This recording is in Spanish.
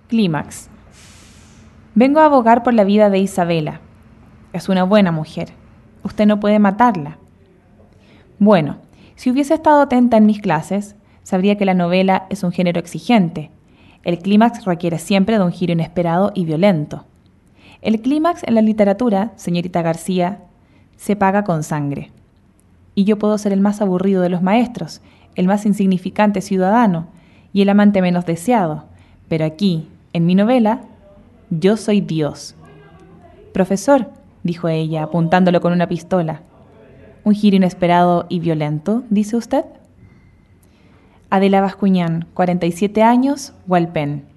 Clímax. Vengo a abogar por la vida de Isabela. Es una buena mujer. Usted no puede matarla. Bueno, si hubiese estado atenta en mis clases, sabría que la novela es un género exigente. El clímax requiere siempre de un giro inesperado y violento. El clímax en la literatura, señorita García, se paga con sangre. Y yo puedo ser el más aburrido de los maestros, el más insignificante ciudadano y el amante menos deseado, pero aquí, en mi novela, yo soy Dios. Profesor, dijo ella, apuntándolo con una pistola. ¿Un giro inesperado y violento, dice usted? Adela Bascuñán, 47 años, Hualpén.